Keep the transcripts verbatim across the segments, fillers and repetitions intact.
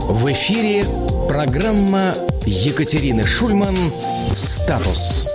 В эфире программа Екатерины Шульман «Статус».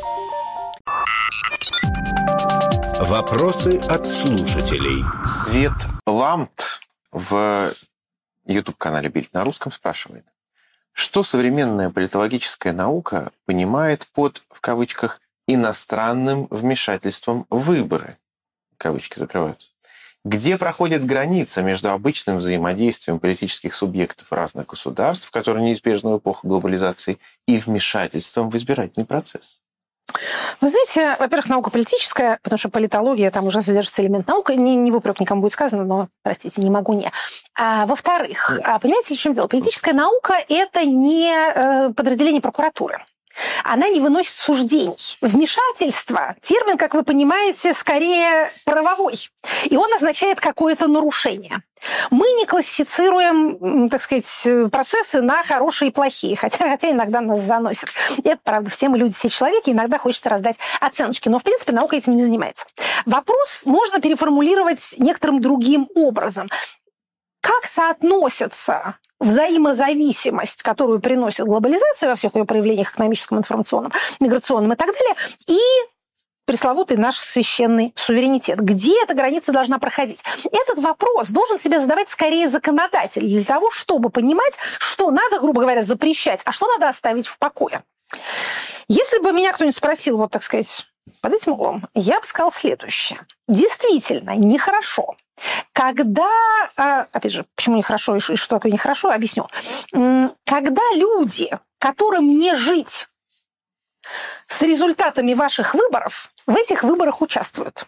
Вопросы от слушателей. Свет Ламт в YouTube-канале «Бильд на русском» спрашивает, что современная политологическая наука понимает под, в кавычках, иностранным вмешательством в выборы, кавычки закрываются, где проходит граница между обычным взаимодействием политических субъектов разных государств, которые неизбежна в эпоху глобализации, и вмешательством в избирательный процесс. Вы знаете, во-первых, наука политическая, потому что политология, там уже содержится элемент науки, не, не в упрек никому будет сказано, но, простите, не могу не. А, во-вторых, а, понимаете, в чем дело? Политическая наука – это не э, подразделение прокуратуры. Она не выносит суждений. Вмешательство – термин, как вы понимаете, скорее правовой. И он означает какое-то нарушение. Мы не классифицируем, так сказать, процессы на хорошие и плохие, хотя, хотя иногда нас заносят. Это, правда, все мы люди, все человеки, иногда хочется раздать оценочки. Но, в принципе, наука этим не занимается. Вопрос можно переформулировать некоторым другим образом. Как соотносятся взаимозависимость, которую приносит глобализация во всех ее проявлениях экономическом, информационном, миграционном и так далее, и пресловутый наш священный суверенитет. Где эта граница должна проходить? Этот вопрос должен себе задавать скорее законодатель для того, чтобы понимать, что надо, грубо говоря, запрещать, а что надо оставить в покое. Если бы меня кто-нибудь спросил, вот так сказать, под этим углом, я бы сказала следующее. Действительно, нехорошо. Когда, опять же, почему нехорошо и что такое нехорошо, объясню. Когда люди, которым не жить с результатами ваших выборов, в этих выборах участвуют.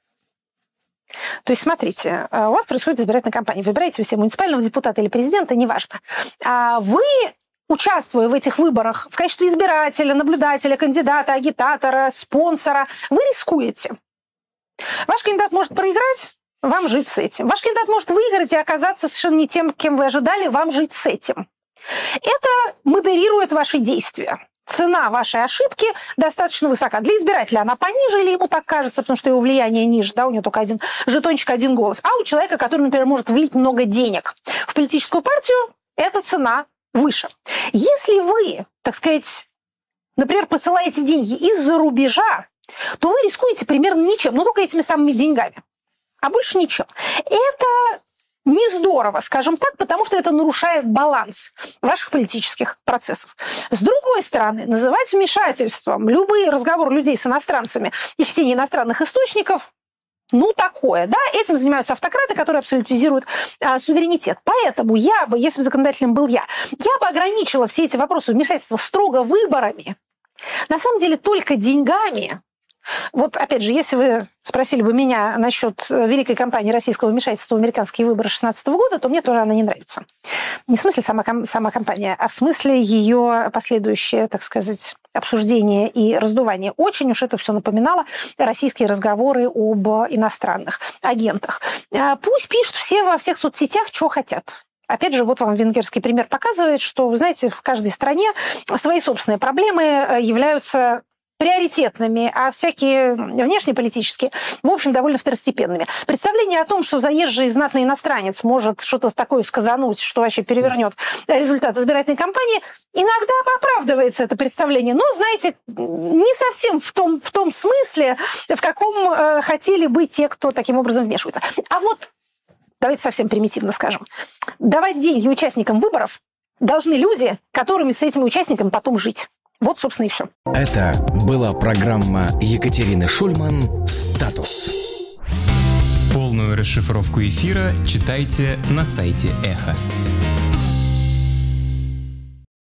То есть, смотрите, у вас происходит избирательная кампания. Выбираете вы себе муниципального депутата или президента, неважно. А вы, участвуя в этих выборах в качестве избирателя, наблюдателя, кандидата, агитатора, спонсора, вы рискуете. Ваш кандидат может проиграть, вам жить с этим. Ваш кандидат может выиграть и оказаться совершенно не тем, кем вы ожидали, вам жить с этим. Это модерирует ваши действия. Цена вашей ошибки достаточно высока. Для избирателя она пониже, или ему так кажется, потому что его влияние ниже, да, у него только один жетончик, один голос. А у человека, который, например, может влить много денег в политическую партию, эта цена выше. Если вы, так сказать, например, посылаете деньги из-за рубежа, то вы рискуете примерно ничем, ну только этими самыми деньгами. А больше ничего. Это не здорово, скажем так, потому что это нарушает баланс ваших политических процессов. С другой стороны, называть вмешательством любые разговоры людей с иностранцами и чтение иностранных источников, ну, такое, да, этим занимаются автократы, которые абсолютизируют а, суверенитет. Поэтому я бы, если бы законодателем был я, я бы ограничила все эти вопросы вмешательства строго выборами, на самом деле только деньгами. Вот, опять же, если вы спросили бы меня насчет великой кампании российского вмешательства в американские выборы две тысячи шестнадцатого года, то мне тоже она не нравится. Не в смысле сама, сама кампания, а в смысле ее последующее, так сказать, обсуждение и раздувание. Очень уж это все напоминало российские разговоры об иностранных агентах. Пусть пишут все во всех соцсетях, что хотят. Опять же, вот вам венгерский пример показывает, что, вы знаете, в каждой стране свои собственные проблемы являются приоритетными, а всякие внешнеполитические, в общем, довольно второстепенными. Представление о том, что заезжий знатный иностранец может что-то такое сказануть, что вообще перевернет результат избирательной кампании, иногда оправдывается это представление. Но, знаете, не совсем в том, в том смысле, в каком э, хотели бы те, кто таким образом вмешивается. А вот, давайте совсем примитивно скажем, давать деньги участникам выборов должны люди, которыми с этими участниками потом жить. Вот, собственно, и все. Это была программа Екатерины Шульман «Статус». Полную расшифровку эфира читайте на сайте Эхо.